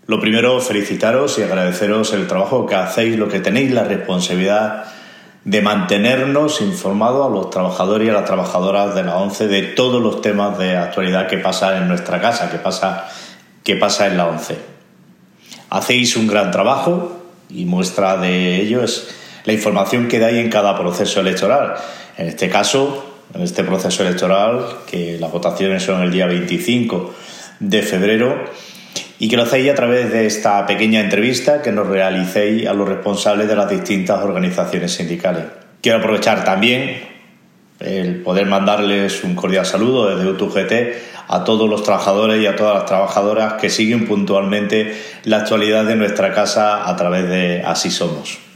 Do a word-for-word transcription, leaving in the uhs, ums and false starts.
Lo primero, felicitaros y agradeceros el trabajo que hacéis, lo que tenéis la responsabilidad de mantenernos informados a los trabajadores y a las trabajadoras de la ONCE de todos los temas de actualidad que pasan en nuestra casa, que pasa, que pasa en la ONCE. Hacéis un gran trabajo y muestra de ello es la información que dais en cada proceso electoral. En este caso, en este proceso electoral, que las votaciones son el día veinticinco de febrero, y que lo hacéis a través de esta pequeña entrevista que nos realicéis a los responsables de las distintas organizaciones sindicales. Quiero aprovechar también el poder mandarles un cordial saludo desde U T U G T a todos los trabajadores y a todas las trabajadoras que siguen puntualmente la actualidad de nuestra casa a través de Así Somos.